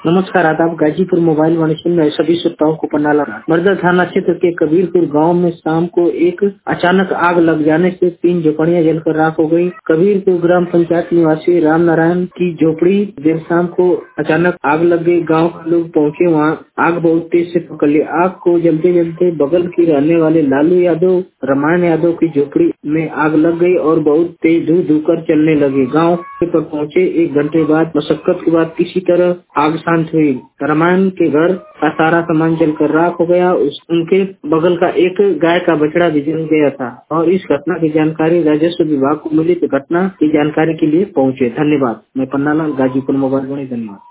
नमस्कार, आदाब। गाजीपुर मोबाइल वाणिज्य में सभी श्रोताओं को पन्नाला मर्दा थाना क्षेत्र के कबीरपुर गांव में शाम को एक अचानक आग लग जाने से 3 झोपड़ियां जलकर राख हो गई। कबीरपुर ग्राम पंचायत निवासी राम नारायण की झोपड़ी देर शाम को अचानक आग लग गई। गांव के लोग पहुंचे, वहां आग बहुत तेज से पकड़ ली। आग को जलते जलते बगल की रहने वाले लालू यादव, रामायण यादव की झोपड़ी में आग लग गई और बहुत तेज धू धू कर चलने लगी। गाँव पर पहुंचे 1 घंटे बाद मशक्कत के बाद किसी तरह आग शांत हुई। रामायण के घर का सारा सामान जलकर राख हो गया। उनके बगल का एक गाय का बछड़ा भी जल गया था और इस घटना की जानकारी राजस्व विभाग को मिली तो घटना की जानकारी के लिए पहुंचे। धन्यवाद। मैं पन्नालाल, गाजीपुर मोबाइल वाणी। धन्यवाद।